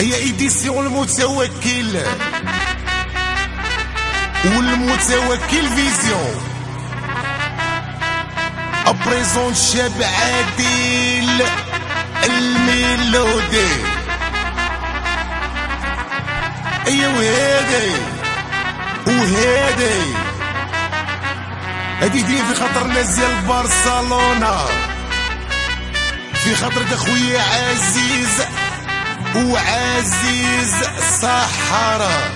هي ايديسيون المتوكل والمتوكل فيزيون ابريزون شاب عادل الميلودي. ايوا وهادي هادي دي في خاطر ناس ديال برشلونة، في خاطرك اخويا عزيز وعزيز الصحراء.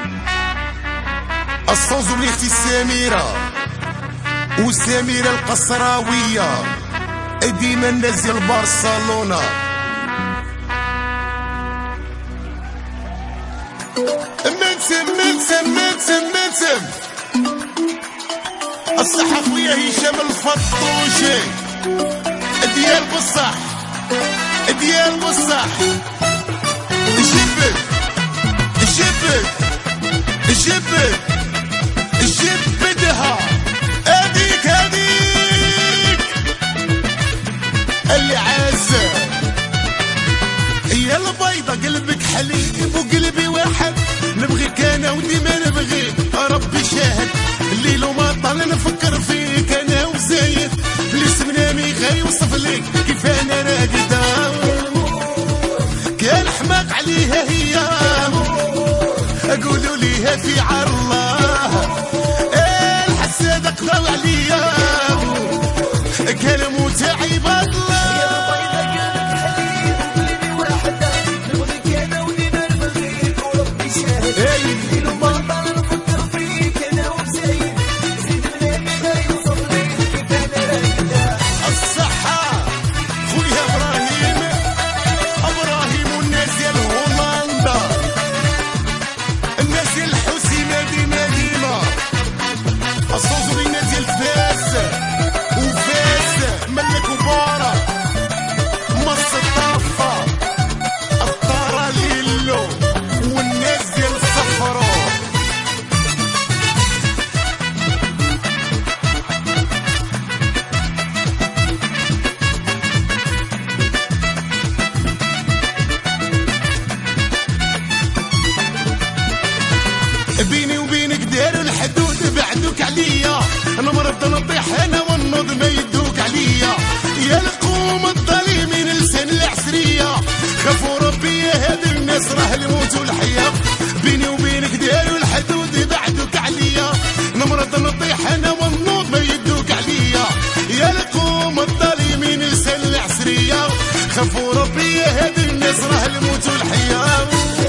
أصفوز من اختي سميرة وسميرة القصراوية، ديما الناس ديال برشلونة. منتم الصحة خويا هشام الفطوشي ديال بصح جبدها هاديك اللي عازة يا البيضة قلبك حليب وقلبي واحد، نبغيك انا وديما نبغيك ربي شاهد. الليل وما طال نفكر فيك انا وزايد، الاسم نامي غيوصف ليك كيف انا راقدة. كان حماق عليها هي قولوا ليها في عالله، الحسادة قضاو عليا كان متعب الله. بيني وبينك داروا الحدود بعدوك عليا، انا مرض نطيح انا والنوض ما يدوك عليا. يا القوم الظالمين لسان العسرية، خافوا ربي هاد الناس راه الموت والحياة. بيني وبينك داروا الحدود بعدوك عليا، انا مرض نطيح انا والنوض ما يدوك عليا. يا القوم الظالمين لسان العسرية، خافوا ربي هاد الناس راه الموت والحياة.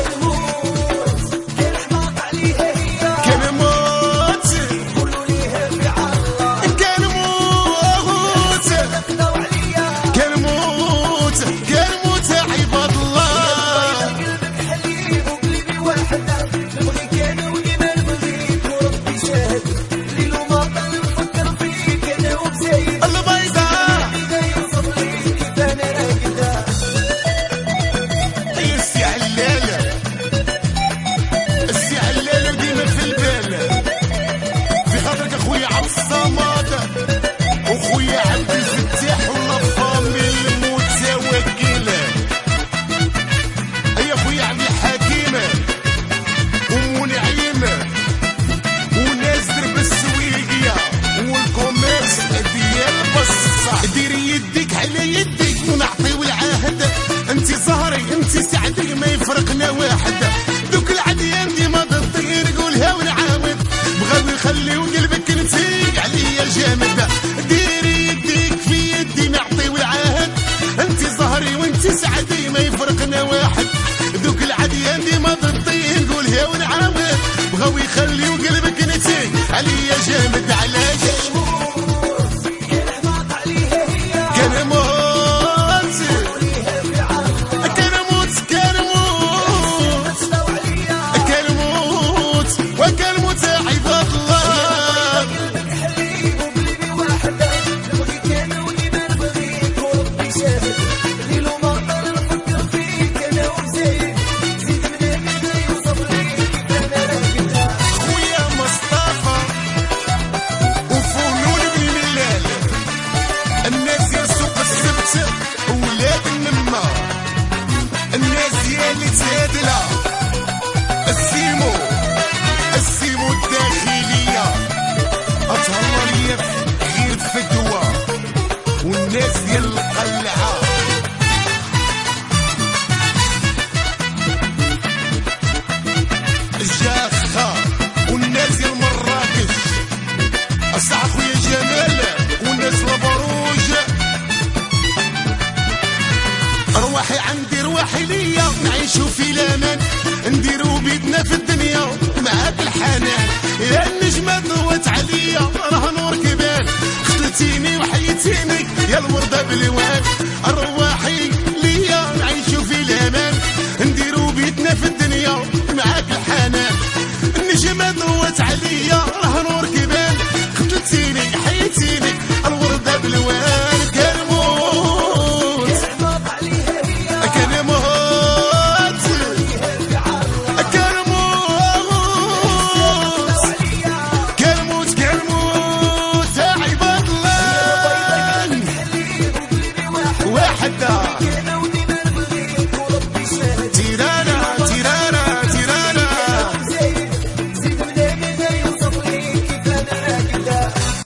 انتي زهري انتي سعدي ما يفرقنا واحد، دوك العديان ديما ضدي نقولها ونعاود، بغاو يخليو قلبك نتيق عليا جامد. ديري يديك في يدي نعطيو العهد، انتي زهري وانتي سعدي ما يفرقنا واحد، دوك العديان ديما ضدي نقولها ونعاود، بغاو يخليو قلبك نتيق عليا جامد. علاش الناس يا اللي ديال القلعة. الجاخة والناس ديال مراكش، الصح خويا جمال والناس البروج. رواحي عندي رواحي ليا، نعيشو في الامان، نديرو بيدنا في الدنيا معاك الحنان. يا النجمة ضوت عليا راه نور كبان، قتلتيني وحيتيني يا الوردة بالوان. رواحي ليا نعيشو في الامان، نديرو بيدنا في الدنيا معاك الحنان. النجمة ضوت عليا راه نور كبان، قتلتيني حيتيني الوردة بالوان. حتى